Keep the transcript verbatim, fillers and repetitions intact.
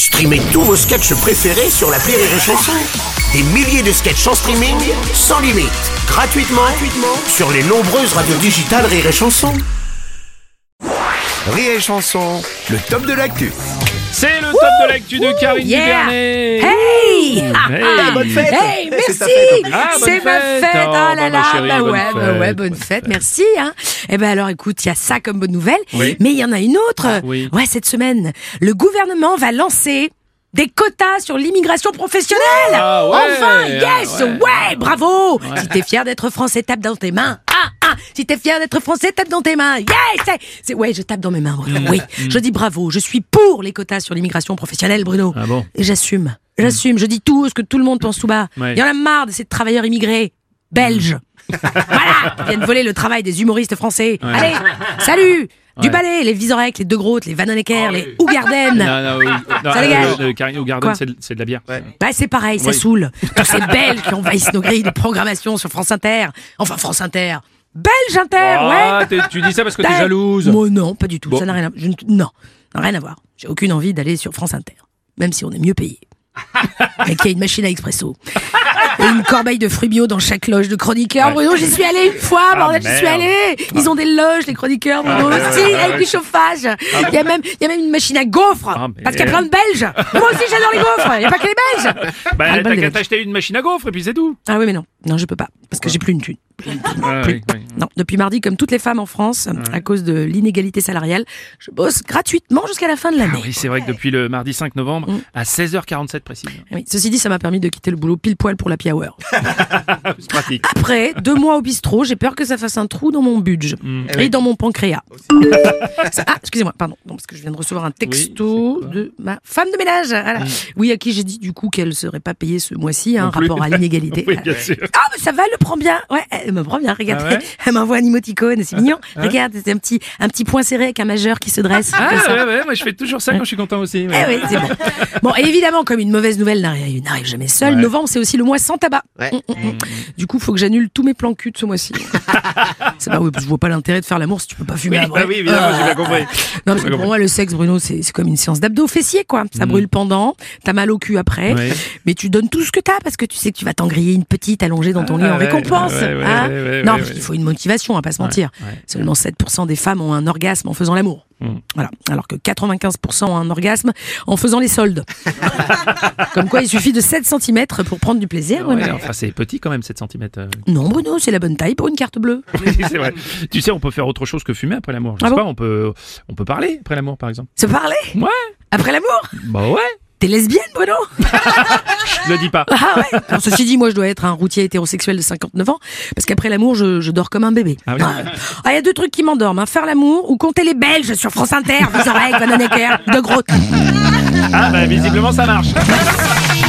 Streamez tous vos sketchs préférés sur l'appli Rire et Chanson. Des milliers de sketchs en streaming, sans limite, gratuitement, gratuitement sur les nombreuses radios digitales Rire et Chanson. Rire et Chanson, le top de l'actu. C'est le top de l'actu de Karine Yeah. Duvernet. Hey, Hey. Ah, bonne fête. Hey, merci. C'est ta fête, Ah, bonne C'est ma fête. fête. Oh, Oh bah, là ma là, chérie, bah bonne ouais, bah fête, ouais, bonne bonne fête. fête. Merci. Hein. Eh ben alors, écoute, il y a ça comme bonne nouvelle, Oui. mais il y en a une autre. Oui. Ouais, cette semaine, le gouvernement va lancer des quotas sur l'immigration professionnelle. Ah ouais, Enfin, yes, ah ouais, ouais. bravo. Si t'es fier d'être français, tape dans tes mains. Ah, ah. Si t'es fier d'être français, tape dans tes mains. Yes, c'est, c'est, ouais, je tape dans mes mains, Bruno. Oui, je dis bravo. Je suis pour les quotas sur l'immigration professionnelle, Bruno. Ah bon. Et j'assume. J'assume. Je dis tout ce que tout le monde pense tout bas. Ouais. Il y en a marre de ces travailleurs immigrés belges. Voilà, qui viennent voler le travail des humoristes français. Ouais. Allez, salut. Du Ouais. balai, les Vizorek, les De Groot, les Van Honecker, les Ougarden. Non, non, oui. Non, Ça dégage. euh, euh, Karine Ougarden, Quoi c'est de- c'est de la bière. Ouais, c'est pareil, ça Oui. saoule. Tous ces Belges qui envahissent nos grilles de programmation sur France Inter. Enfin, France Inter. Belge Inter, Ah, ouais. t'es- tu dis ça parce que t'es Ouais. jalouse. Moi, non, pas du tout. Bon. Ça n'a rien à... je ne- Non, ça n'a rien à voir. J'ai aucune envie d'aller sur France Inter. Même si on est mieux payé. Mais qu'il y a une machine à expresso. Et une corbeille de fruits bio dans chaque loge de chroniqueurs. Ouais. Bruno, j'y suis allée une fois, Ah, bordel, j'y suis merde. allée. Ils ont des loges, les chroniqueurs, Bruno. Ah, si, ouais. avec du chauffage. Il y a même, il y a même une machine à gaufres. Ah, parce qu'il y a merde. plein de Belges. Moi aussi, j'adore les gaufres. Il n'y a pas que les Belges. Bah, Ah, le t'as bal des qu'à Belges. t'acheter une machine à gaufres et puis c'est tout. Ah oui, mais non. Non, je peux pas. Parce que j'ai plus une thune. Plus une thune. Ah, Plus. oui, oui. Non, depuis mardi, comme toutes les femmes en France, à cause de l'inégalité salariale, je bosse gratuitement jusqu'à la fin de Ah l'année. oui, c'est vrai que depuis le mardi cinq novembre, à seize heures quarante-sept précise. Oui, ceci dit, ça m'a permis de quitter le boulot pile poil pour l'happy hour. C'est pratique. Après, deux mois au bistrot, j'ai peur que ça fasse un trou dans mon budget et dans mon pancréas. Ça- ah, excusez-moi, pardon, non, parce que je viens de recevoir un texto c'est quoi de ma femme de ménage. Voilà. Oui, à qui j'ai dit du coup qu'elle serait pas payée ce mois-ci, hein, Non plus. rapport à l'inégalité. Oui, bien sûr. Ah, mais ça va, elle le prend bien. Ouais, elle me prend bien. Regardez, Ah ouais elle m'envoie un emoticône, c'est mignon. Regarde, c'est un petit, un petit point serré avec un majeur qui se dresse. Ah comme ça. ouais, ouais, moi je fais toujours ça quand je suis content aussi. ouais. Eh oui, c'est bon. Bon, et évidemment, comme une mauvaise nouvelle n'arrive n'arrive jamais seule, Ouais. novembre, c'est aussi le mois sans tabac. Ouais. Mm, mm, mm. Du coup, faut que j'annule tous mes plans cul de ce mois-ci. C'est pas, oui, parce que je vois pas l'intérêt de faire l'amour si tu peux pas fumer Oui, après. bah oui, évidemment, j'ai bien compris. Non, parce que J'ai pour compris. moi, le sexe, Bruno, c'est c'est comme une séance d'abdos fessiers, quoi. Ça brûle pendant, t'as mal au cul après, Ouais. mais tu donnes tout ce que t'as parce que tu sais que tu vas t'engriller une petite allongée dans ton lit Ah en ouais, récompense. ouais, ouais, hein. ouais, ouais, non, ouais, parce ouais. qu'il faut une motivation, à pas se mentir. ouais. Seulement sept pour cent des femmes ont un orgasme en faisant l'amour. Mm. Voilà. Alors que quatre-vingt-quinze pour cent ont un orgasme en faisant les soldes. Comme quoi, il suffit de sept centimètres pour prendre du plaisir. Ouais, Bruno. enfin, c'est petit quand même, sept centimètres. Non, Bruno, c'est la bonne taille pour une carte bleue. C'est vrai. Tu sais, on peut faire autre chose que fumer après l'amour. Je Ah sais bon pas, on peut, on peut parler après l'amour, par exemple. Se parler Ouais. après l'amour. Bah ouais. T'es lesbienne, Bruno? Je le dis pas. Ah ouais. Alors, ceci dit, moi, je dois être un routier hétérosexuel de cinquante-neuf ans, parce qu'après l'amour, je, je dors comme un bébé. Ah oui. Ah, il y a deux trucs qui m'endorment, hein, faire l'amour ou compter les Belges sur France Inter, Vizorek, Van Honecker, De Groot. Ah bah visiblement ça marche.